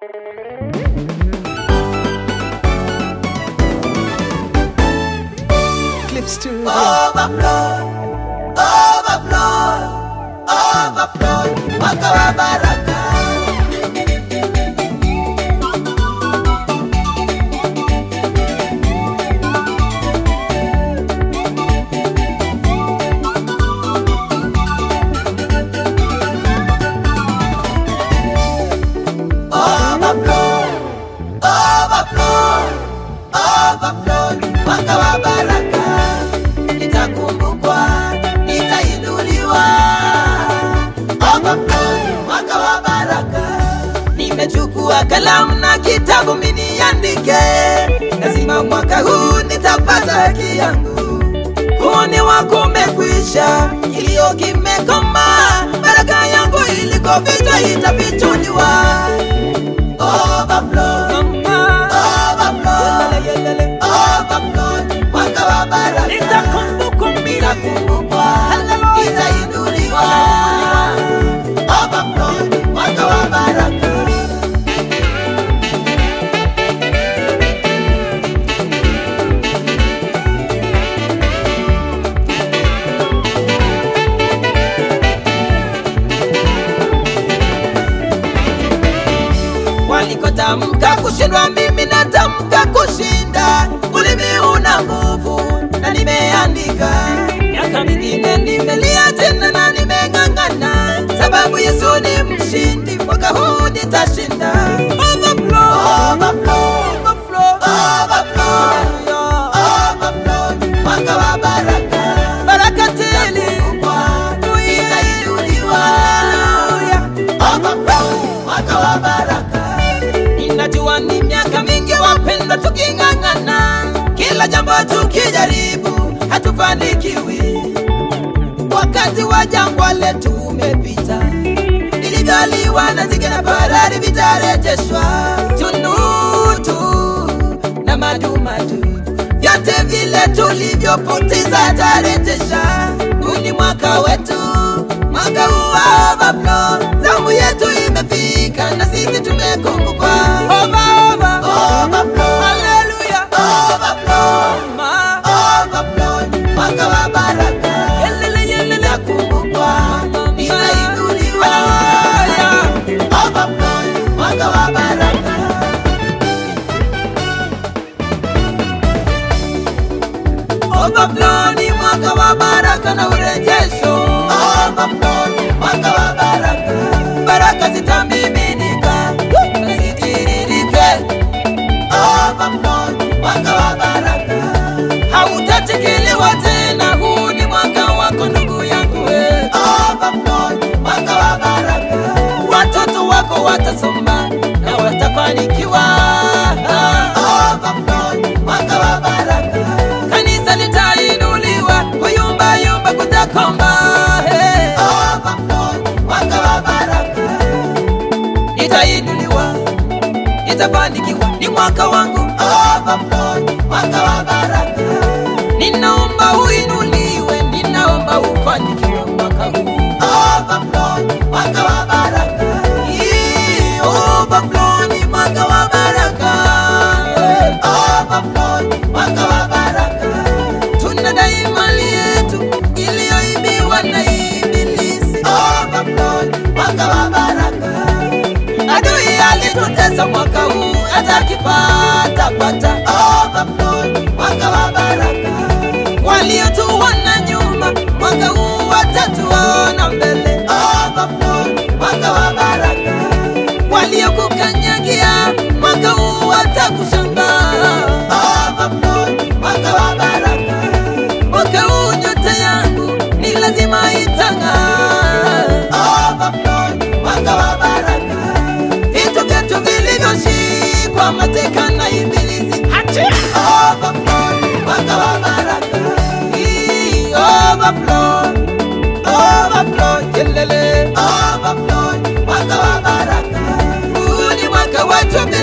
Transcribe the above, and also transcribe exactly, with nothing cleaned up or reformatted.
Clips to overflow, overflow, overflow, mwaka wa baraka. Overflow, overflow, overflow, mwaka wa baraka. Nitakumbukwa, nitainuliwa. Overflow, mwaka wa baraka. Nimechukua kalamu na kitabu mimi niandike. Lazima mwaka huu nitapata haki yangu. Kuone wako umekwisha, kilio kimekoma. Baraka yangu ilikofichwa itafichuliwa. Overflow, overflow, overflow, mwaka wa baraka. Nitakumbukwa, nitainuliwa. Overflow, mwaka wa baraka. Walikotamka kushindwa, mimi natamka kushinda. Ulimi una nguvu na nimeandika. Miaka mingine nimelia tena na nimeng'ang'ana, sababu Yesu ni mshindi. Mwaka huu nitashinda. Overflow, overflow, overflow, overflow, overflow, mwaka wa baraka. Baraka tele, nitainuliwa. Overflow, mwaka wa baraka. Ninajua ni miaka mingi wapendwa tuking'ang'ana, kila jambo tukijaribu hatufanikiwi. Wakati wa jangwa letu umepita, nilivyoliwa na nzige na parari vitarejeshwa. Tunutu na madumadu, vyote vile tulivyopoteza tarejesha. Huu ni mwaka wetu, mwaka wa overflow. Zamu yetu imefika na sisi tumekumbukwa. Over, over, overflow, hallelujah. Overflow, overflow, mwaka wa baraka. Nitakumbukwa, nitainuliwa. Overflow, mwaka wa baraka. Overflow ni mwaka wa baraka na urejesho. Overflow, mwaka wa baraka. Baraka zitamiminika, zitiririke. Overflow, mwaka wa baraka. Hautatikiliwa tena, huu ni mwaka wako ndugu yangu. Overflow, mwaka wa baraka. Watoto wako watasoma na watafanikiwa. Overflow, mwaka wa baraka. Kanisa litainuliwa, kuyumba yumba kutakoma. Overflow, mwaka wa baraka. Nitainuliwa, nitafanikiwa, ni mwaka wangu. Overflow, mwaka wa baraka. Ninaomba uinuliwe, ninaomba ufanikiwe mwaka huu. Overflow, mwaka wa baraka. Yee, overflow ni mwaka wa baraka. Overflow, mwaka wa baraka. Tunadai mali yetu iliyoibiwa na ibilisi. Overflow, mwaka wa baraka. Adui alitutesa mwaka huu, atakipata pata. Overflow, mwaka wa baraka. Waliotuona nyuma, mwaka huu watatuona mbele. Overflow, mwaka wa baraka. Waliokukanyagia, mwaka huu watakushangaa. Overflow, mwaka wa baraka. Mwaka huu nyota yangu ni lazima itang'aa. Overflow, mwaka wa baraka. Vitu vyetu vilivyoshikwa mateka na ibilisi, overflow, mwaka wa baraka. Overflow, overflow, kelele. Overflow, mwaka wa baraka. Huu ni mwaka wetu.